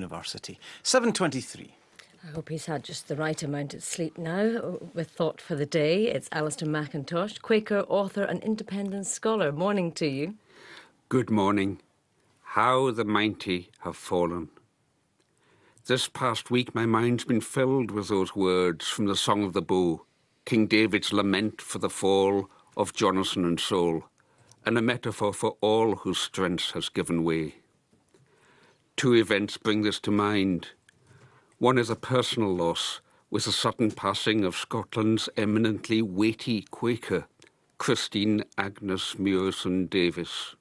University. 7:23. I hope he's had just the right amount of sleep now. With Thought for the Day, it's Alistair McIntosh, Quaker, author and independent scholar. Morning to you. Good morning. How the mighty have fallen. This past week my mind's been filled with those words from the Song of the Bow, King David's lament for the fall of Jonathan and Saul, and a metaphor for all whose strength has given way. Two events bring this to mind. One is a personal loss, with the sudden passing of Scotland's eminently weighty Quaker, Christine Agnes Murison Davis.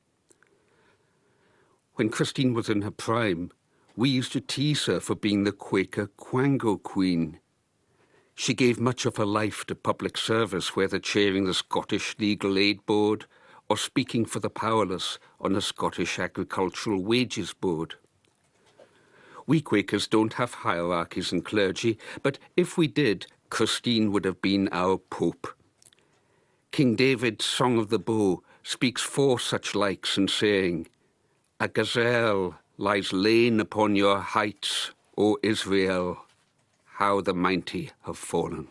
When Christine was in her prime, we used to tease her for being the Quaker Quango Queen. She gave much of her life to public service, whether chairing the Scottish Legal Aid Board or speaking for the powerless on the Scottish Agricultural Wages Board. We Quakers don't have hierarchies in clergy, but if we did, Christine would have been our Pope. King David's Song of the Bow speaks for such likes in saying, "A gazelle lies lain upon your heights, O Israel, how the mighty have fallen."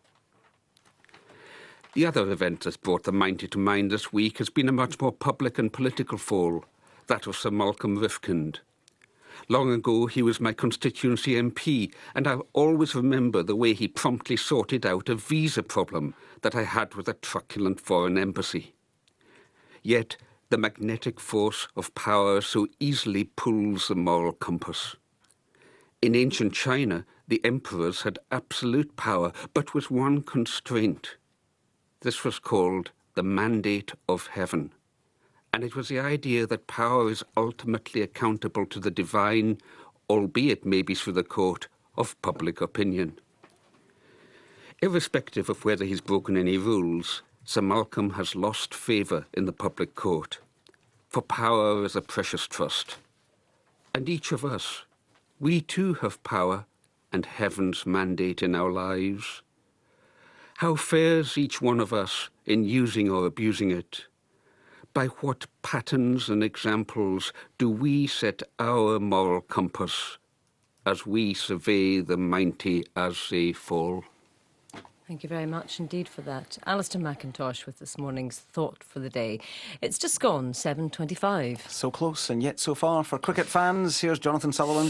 The other event that's brought the mighty to mind this week has been a much more public and political fall, that of Sir Malcolm Rifkind. Long ago, he was my constituency MP, and I'll always remember the way he promptly sorted out a visa problem that I had with a truculent foreign embassy. Yet, the magnetic force of power so easily pulls the moral compass. In ancient China, the emperors had absolute power, but with one constraint. This was called the mandate of heaven. And it was the idea that power is ultimately accountable to the divine, albeit maybe through the court of public opinion. Irrespective of whether he's broken any rules, Sir Malcolm has lost favour in the public court. For power is a precious trust. And each of us, we too have power and heaven's mandate in our lives. How fares each one of us in using or abusing it? By what patterns and examples do we set our moral compass as we survey the mighty as they fall? Thank you very much indeed for that. Alistair McIntosh with this morning's Thought for the Day. It's just gone 7:25. So close and yet so far. For cricket fans, here's Jonathan Sullivan.